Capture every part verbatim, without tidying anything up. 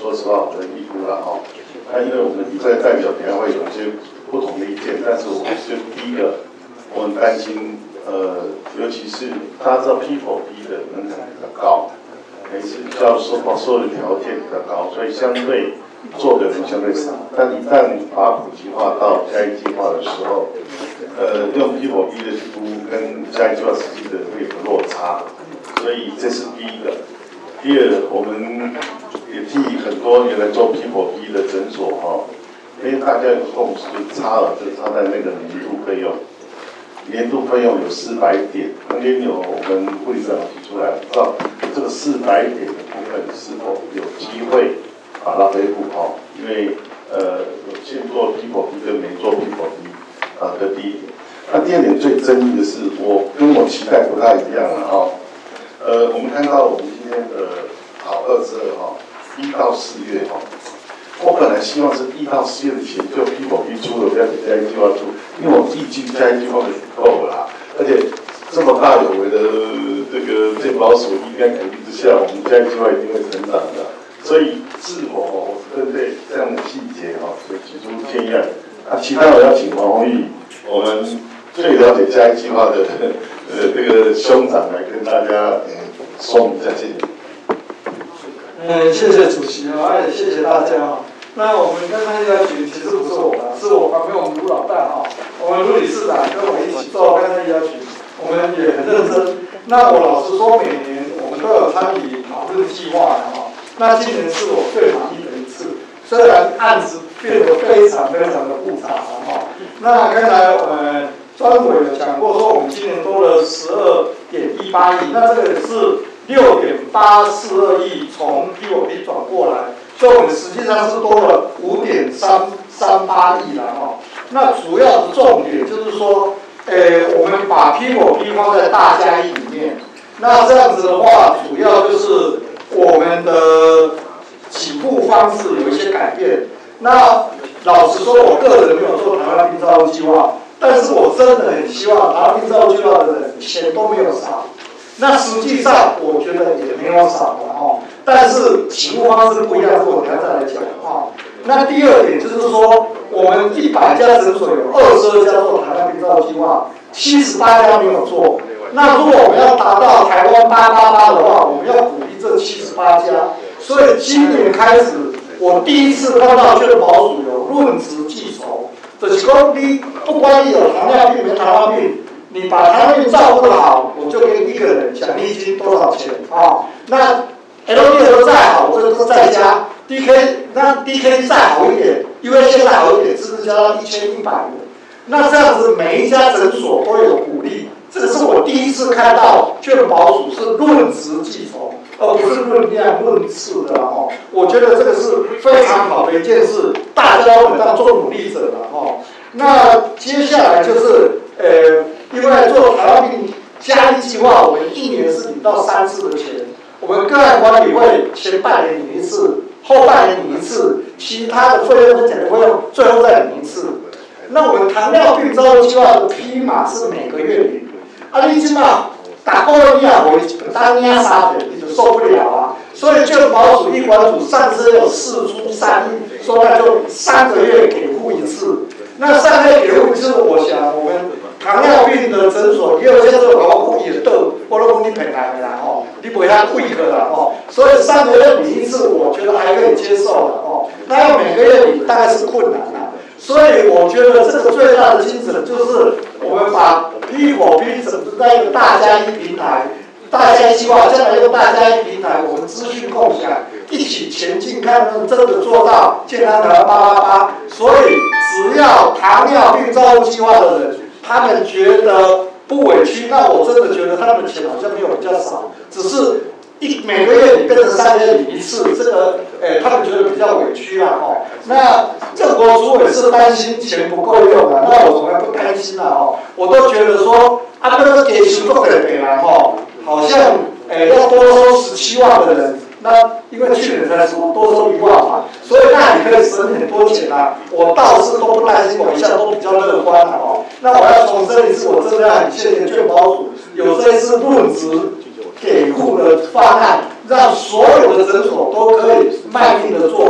说实话，我的意估了哈。那因为我们比赛代表等下会有一些不同的意见，但是我们就第一个，我很担心，呃，尤其是大家知道 P 四 P 的门槛比较高，每次要受到所有的条件比较高，所以相对做的人相对少。但一旦把普及化到嘉义计划的时候，呃，用 P 四 P 的估跟嘉义计划实际的会有个落差，所以这是第一个。第二，我们也替很多原来做 P 四 P 的诊所哈，因为大家有共识，差了就差在那个年度费用，年度费用有四百点，那天有我们护理长提出来，知道这个四百点的部分是否有机会把它恢复好，因为呃有先做 P 四 P 跟没做 P 四 P 啊，这第一点。那第二点最争议的是，我跟我期待不太一样了哈。呃，我们看到我们今天的好二十二号，一到四月哈，我本来希望是一到四月的钱就 P 四 P 出了，不要给嘉义计划出，因为我预计嘉义计划很够了啦，而且这么大有为的这个健保署应该鼓励之下，我们嘉义计划一定会成长的。所以是否我针对这样的细节哈，所以提出建议案。啊，其他我要请黄宏毅，我们最了解嘉义计划的呃这个兄长来跟大家呃说明一下，谢谢。 嗯，谢谢主席啊，也谢谢大家啊。那我们刚刚要举，其实不是我的，是我旁边我们卢老大哈，我们卢理事长跟我一起做刚才要举，我们也很认真。那我老实说，每年我们都有参与讨论计划的哈。那今年是我最满意的一次，虽然案子变得非常非常的复杂哈。那刚才呃专委有讲过说，我们今年多了十二点一八亿，那这个是六点八四二亿从 P 四 P 转过来，所以我们实际上是多了五点三三八亿了哈。那主要的重点就是说，呃，我们把 P 四 P 放在大嘉义里面，那这样子的话，主要就是我们的起步方式有一些改变。那老实说，我个人没有做台湾病照护计划，但是我真的很希望台湾病照护计划的人钱都没有少。那实际上我觉得也没有少了哈，但是起步方式不一样，是我等下再来讲哈。那第二点就是说，我们一百家诊所有二十二家做台湾病照护计划，七十八家没有做。那如果我们要达到台湾八八八的话，我们要鼓励这七十八家。所以今年开始，我第一次看到健保署有论职计酬，就是说你不管你有糖尿病没糖尿病，你把糖尿病照顾好，我就给一个人奖励金多少钱啊、哦？那 L D L 再好，我这个都再加 D K， 那 D K 再好一点 ，U A 再好一点，是不是加到一千一百元？那这样子每一家诊所都有鼓励。这个是我第一次看到健保署是论职计酬，而不是论量论次的哦。我觉得这个是非常好的一件事，大家都很当做努力者了哦。那接下来就是呃，因为做台湾病嘉义计划，我们一年是领到三次的钱。我们个案管理会前半年领一次，后半年领一次，其他的费用跟奖励费用最后再领一次。那我们糖尿病照护计划的批码是每个月领。啊，你起码打过了你啊，我当压杀的，你就受不了啊。所以健保署医管署上次有四出三亿，说那就三个月给付一次。那三个月给付一次，我想我们糖尿病的诊所也有些这个服务也都，我都讲你平台的啦吼，你不会他贵个啦吼。所以三个月领一次，我觉得还可以接受了哦。那要每个月领大概是困难啦。所以我觉得这个最大的精神就是我们把 P 四 P 整合在一个大嘉义平台，大嘉义计划将来用大嘉义平台，我们资讯共享，一起前进，看能不能真的做到健康台湾八八八。所以只要糖尿病照护计划的人，他们觉得不委屈，那我真的觉得他们的钱好像没有比较少，只是一每个月你跟着三个月领一次，这个诶、欸、他们觉得比较委屈啦哦。那郑国书也是担心钱不够用啊，那我从来不担心啦哦，我都觉得说啊那个给行动的北来哦，好像诶、欸、要多收十七万的人，那因为去年才说多收一万嘛，所以那你可以省很多钱啊。我倒是都不担心，我一向都比较乐观啦哦。那我要重申一次，我真的很谢谢健保署有这一次论职给付的方案，让所有的诊所都可以卖命的做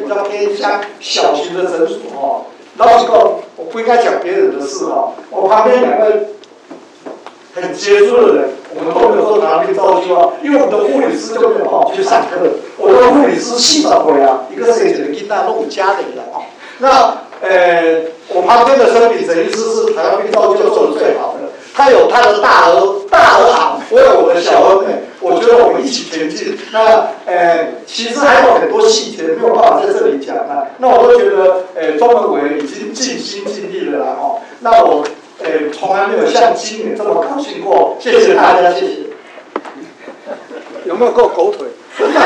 比较偏向小型的诊所哦。老实讲，我不应该讲别人的事哈。我旁边两个很杰出的人，我们都没有做糖尿病照计划，因为我们的护理师就没有办法去上课。我的护理师四十回啊，一个生一个囡仔都有家庭的哦。那呃，我旁边的生理诊医师是糖尿病照就做的最好的，他有他的大儿大儿好，我有我的小儿妹，我觉得我们一起前进。那呃，其实还有很多细节没有办法在这里讲啊。那我都觉得，呃，中文委员已经尽心尽力了啦哦。那我呃从来没有像今年这么高兴过，谢谢大家，谢谢。有没有够狗腿？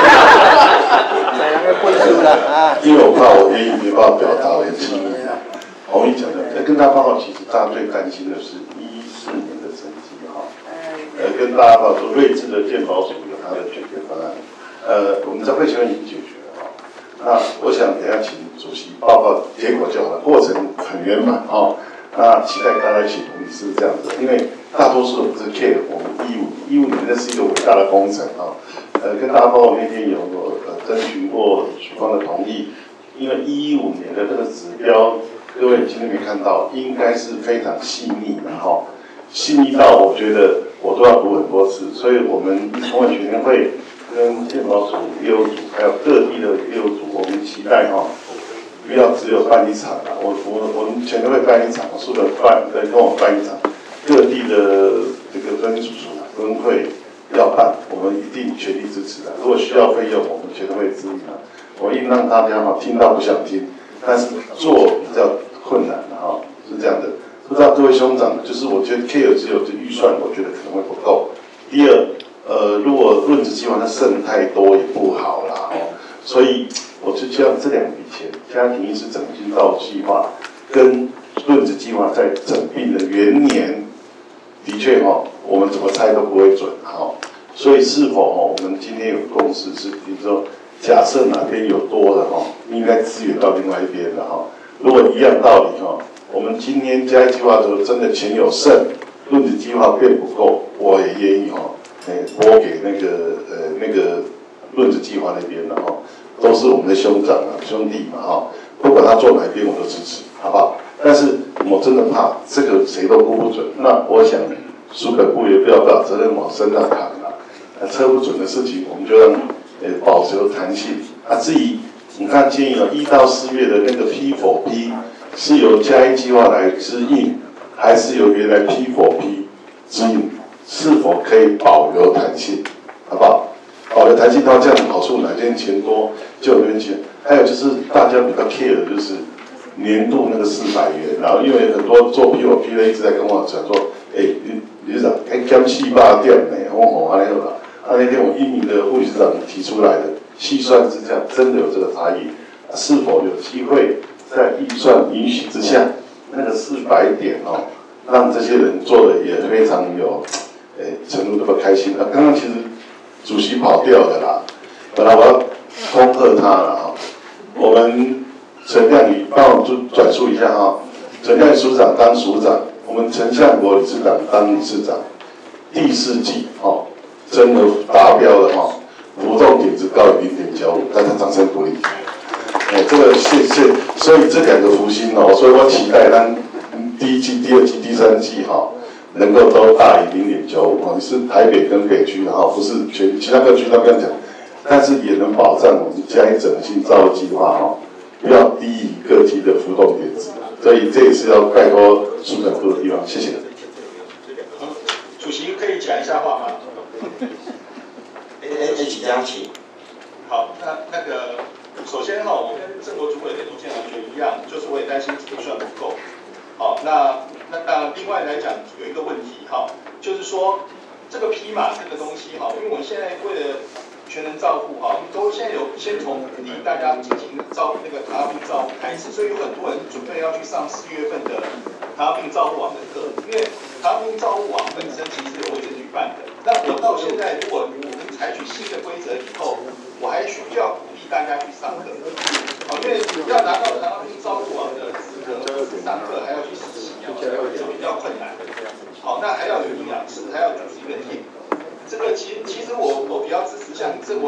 因为我怕我言语没办法表达我的心意啊。洪毅讲的，跟大家报告，其实大家最担心的是一四年的成绩哈。呃，跟大家报告说，睿智的健保署有它的解决方案。呃，我们在会前已经解决了哈。那我想等一下请主席报告结果就好了，过程很圆满哈。那期待大家一起努力是这样子，因为大多数不是 care 我们一五一五年那是一个伟大的工程啊。呃，跟大家报告那天有呃征询过许方的同意，因为一五年的这个指标，各位今天没看到，应该是非常细腻的哈，细腻到我觉得我都要读很多次，所以我们同委全联会跟健保署业务组还有各地的业务组，我们期待哈。不要只有办一场啊！我我我们全都会办一场，苏的办跟跟我办一场，各地的这个分组分会要办，我们一定全力支持的。如果需要费用，我们全都会支援的。我一定让大家哈听到不想听，但是做比较困难的哈，是这样的。不知道各位兄长，就是我觉得 care 只有这预算，我觉得可能会不够。第二，呃，如果论资计划它剩太多也不好啦哦，所以。我就希望这两笔钱，家庭医师整新照计划跟论资计划在整病的元年，的确哈、哦，我们怎么猜都不会准哈、哦。所以是否哈、哦，我们今天有共识是，比如说假设哪边有多的哈、哦，应该支援到另外一边的哈、哦。如果一样道理哈、哦，我们今天加一计划的时候真的钱有剩，论资计划变不够，我也愿意哈、哦，哎拨给那个呃那个论资计划那边的哈。都是我们的兄长啊，兄弟嘛哈，不管他做哪一边我都支持，好不好？但是我真的怕这个谁都估不准。那我想，苏北部也不要把责任往身上扛了。啊，测不准的事情，我们就让呃保持弹性。啊，至于你看建议了，一到四月的那个 P 否 P 是由嘉义计划来支应，还是由原来 P 否 P 支应？是否可以保留弹性？好不好？保留弹性到这样的好处，哪件钱多就有边钱。还有就是大家比较 care 的就是年度那个四百元，然后因为很多做 P O P 的一直在跟我讲说，哎、欸，理事长，哎，减四百点呢，我吼安尼好啦。啊，那天我一名的护理师长提出来的细算之下，真的有这个差异，啊、是否有机会在预算允许之下，那个四百点哦，让这些人做的也非常有，哎、欸，程度这么开心啊。刚刚其实。主席跑掉了啦，本来我要恭贺他了哈。我们陈亮宇帮我转述一下哈，陈亮宇署长当署长，我们陈向国理事长当理事长，第四季哈真的达标了哈，浮动点值高于零点九五，大家掌声鼓励。哎，这个谢谢，所以这两个福星哦，所以我期待咱第一季、第二季、第三季哈。能够都大于零点九五哦，是台北跟北区的哈，不是全其他各区都不要讲，但是也能保障我们嘉义整性照计划哈，不要低于各级的浮动点值，所以这也是要拜托苏北部的地方，谢谢。 主席可以讲一下话吗？ 哎哎哎，请讲，请。 好，那那个首先哈，我跟郑国主委的意见完全一样，就是我也担心预算不够。好，那那那另外来讲有一个问题哈，就是说这个匹马这个东西哈，因为我们现在为了全人照顾哈，都现在有先从离大家进行照那个糖尿病照顾开始，所以有很多人准备要去上四月份的糖尿病照顾网的课，因为糖尿病照顾网本身其实是由卫生局办的。那我到现在如果我们采取新的规则以后，我还需要鼓励大家去上课，好，因为要拿到糖尿病照顾网的资格，上课还要去实习啊，就比较困难。好，那还要有营养师，还要主持一个 team。这个其其实我我比较支持像郑国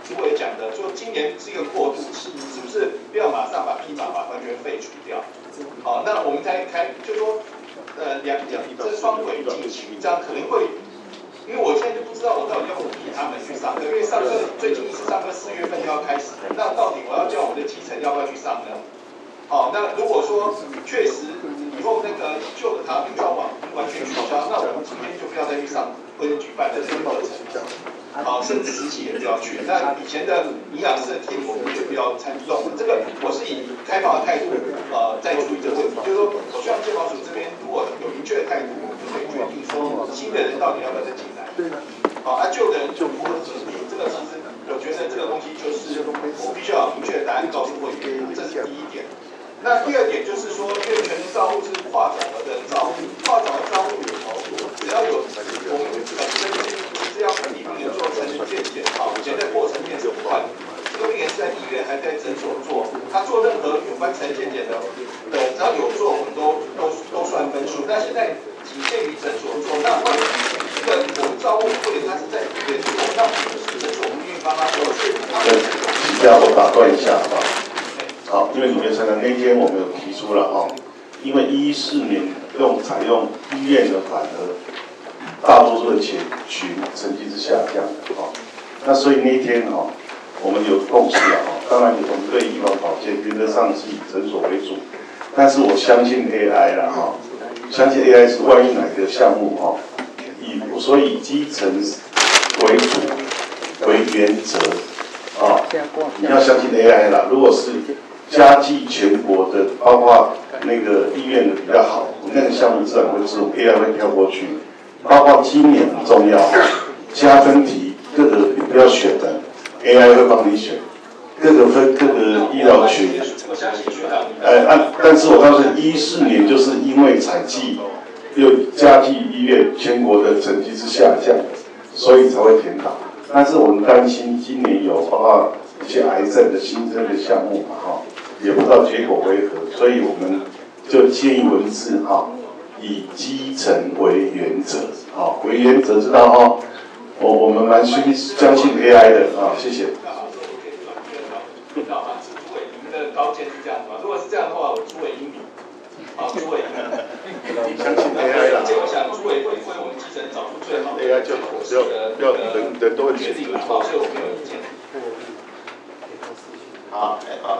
主委讲的，说今年是一个过渡期，是不是不要马上把批法法完全废除掉？好，那我们才开，就说呃两两这双轨进行，这样可能会。因为我现在就不知道我到底要不逼他们去上课，因为上课最近一次上课四月份就要开始，那到底我要叫我们的基层要不要去上呢？好，那如果说确实以后那个旧的塔运招网完全取消，那我们今天就不要再去上或者举办的这个课程，好，甚至实习也不要去。那以前的营养师的 team 我们也不要参与动。这个我是以开放的态度呃在处理这个问题，就是说我希望健保署这边如果有明确的态度，我们就可以决定说新的人到底要不要再进来。好，啊旧的人就符合指引，这个其实我觉得这个东西就是我必须要有明确的答案告诉会员，这是第一点。那第二点就是说，因为全民照护是跨总额的照护，跨总额照护里头，只要有我们本身是要跟病人做成人健检，好，以前在过程面是不换，这个病人是在医院还在诊所做，他做任何有关成人健检的，的只要有做，我们都都都算分数。那现在仅限于诊所做，那万一这个我们照顾会员他是在医院做，那我们是诊所我们愿意帮他做，是他们。 这样我打断一下，好不好？好，因为里面常常那天我们有提出了哈，因为一四年用采用医院的反而大多数的群群成绩是下降的哈，那所以那一天哈，我们有共识了哈，当然我们对医疗保健原则上是以诊所为主，但是我相信 A I 啦哈，相信 A I 是万一哪个项目哈，以所以以基层为主为原则啊，你要相信 A I 啦，如果是加计全国的，包括那个医院的比较好，那个项目自然会是 A I 会跳过去。包括今年很重要，加分题各个不要选的 ，A I 会帮你选，各个分各个医疗群。呃，按、啊、但是我告诉你，一四年就是因为采计又加计医院全国的成绩是下降，所以才会填档。但是我们担心今年有包括一些癌症的新增的项目嘛，哈。也不知道结果为何，所以我们就建议文字哈，以基层为原则，好，为原则知道哈，我我们蛮相相信 A I 的啊，谢谢。 主委，你们的高见是这样吗？如果是这样的话，我主委英明，好，主委英明。 相信 A I 啦。 我想主委会为我们基层找出最好的 A I 就要要人人都会选择错， 所以我没有意见。 好，哎，好，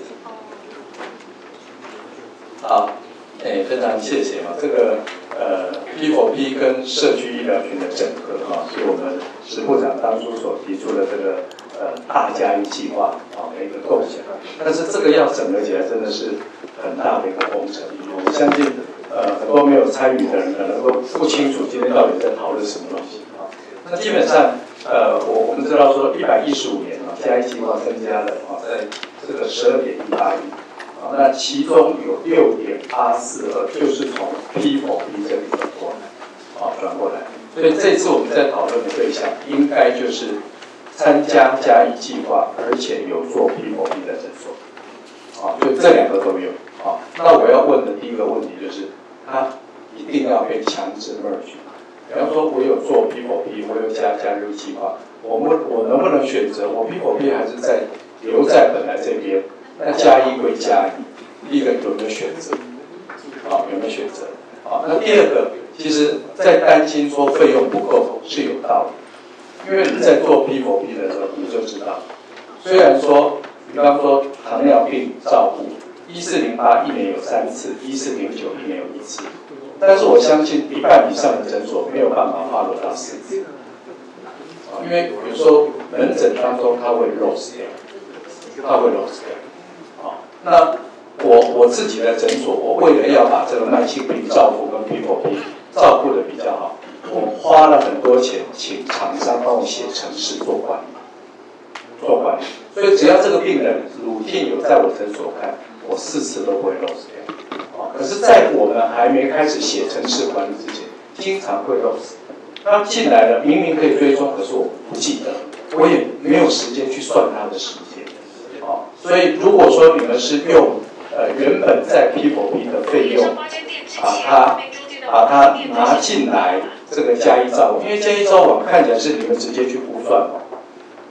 好，哎，非常谢谢啊，这个呃 P 四 P 跟社区医疗群的整合啊，是我们石部长当初所提出的这个呃大嘉义计划啊的一个构想。但是这个要整合起来真的是很大的一个工程，我相信呃很多没有参与的人可能都不清楚今天到底在讨论什么东西啊。那基本上呃我我们知道说一百一十五年啊嘉义计划增加了啊在这个十二点一八亿。那其中有六点八四二，就是从 P 四 P 这里转过来，啊，转过来。所以这次我们在讨论的对象，应该就是参加嘉义计划，而且有做 P 四 P 的诊所，啊，所以这两个都有。啊，那我要问的第一个问题就是，它一定要被强制 merge。比方说，我有做 P 四 P， 我有加嘉义计划，我们我能不能选择我 P 四 P 还是在留在本来这边？那加一归加一，第一个有没有选择？啊，有没有选择？啊，那第二个，其实在担心说费用不够是有道理，因为你在做 P 四 P 的时候你就知道，虽然说，比方说糖尿病照顾，一四零八一年有三次，一四零九一年有一次，但是我相信一半以上的诊所没有办法发落到四次，啊，因为有时候门诊当中它会 loss 掉，它会 loss 掉。那我我自己的诊所，我为了要把这个慢性病照顾跟 P 四 P 照顾的比较好，我花了很多钱请厂商帮我写程式做管理，做管理。所以只要这个病人 routine 有在我诊所看，我四次都不会 loss 掉。啊，可是，在我们还没开始写程式管理之前，经常会 loss。那进来了，明明可以追踪，可是我不记得，我也没有时间去算他的时间。啊，所以如果说你们是用呃原本在 P 四 P 的费用，把它把它拿进来这个嘉义照网，因为嘉义照网看起来是你们直接去估算嘛，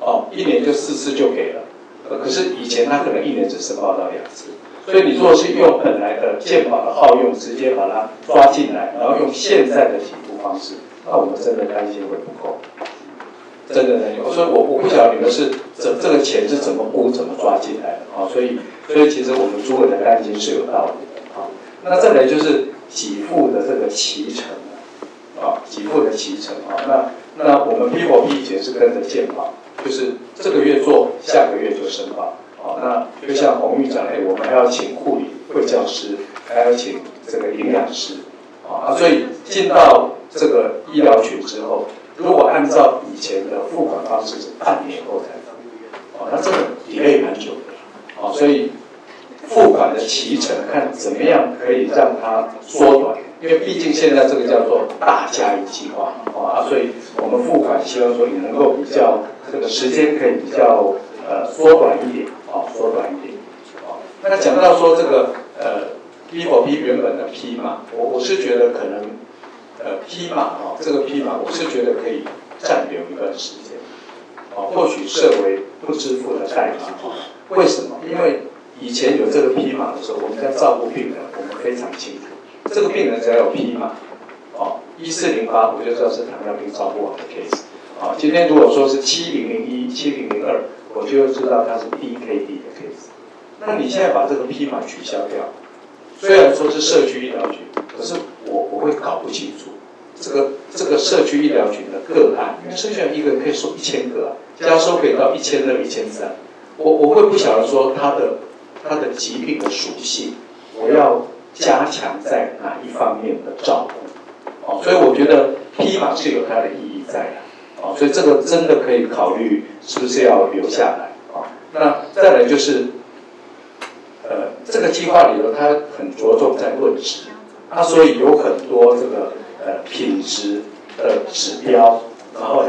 哦，一年就四次就给了，呃，可是以前他可能一年只申报到两次，所以你如果是用本来的健保的耗用直接把它抓进来，然后用现在的给付方式，那我们真的担心会不够。真的呢，所以我我不晓得你们是这这个钱是怎么估、怎么抓进来的啊、哦？所以所以其实我们主委的担心是有道理的啊、哦。那再来就是给付的这个期程啊，给付的期程啊，那那我们 P 五 P 以前是跟着健保，就是这个月做，下个月就申报啊。那就像洪玉讲，哎，我们还要请护理、卫教师，还要请这个营养师啊，所以进到这个医疗群之后。如果按照以前的付款方式是半年后才付，哦，那这个 delay 蛮久的，哦，所以付款的期程看怎么样可以让它缩短，因为毕竟现在这个叫做大家一计划，哦啊，所以我们付款希望说也能够比较这个时间可以比较呃缩短一点，哦，缩短一点，哦，那讲到说这个呃 P 五 P 原本的 P 嘛，我我是觉得可能。呃，批码哦，这个批码我是觉得可以暂留一段时间，哦，或许设为不支付的代码哦。为什么？因为以前有这个批码的时候，我们在照顾病人，我们非常清楚，这个病人只要有批码，哦，一四零八我就知道是糖尿病照顾网的 case， 哦，今天如果说是七零零一、七零零二，我就知道它是 D K D 的 case。那你现在把这个批码取消掉，虽然说是社区医疗局，可是我我会搞不清楚。这个这个社区医疗群的个案，因为社区一个人可以收一千个、啊，加收可以到一千二、一千三，我我会不晓得说他的他的疾病的属性，我要加强在哪一方面的照顾，哦，所以我觉得批码是有它的意义在的，哦，所以这个真的可以考虑是不是要留下来，哦，那再来就是，呃，这个计划里头它很着重在论质，啊，所以有很多这个。呃，品质的指标，然后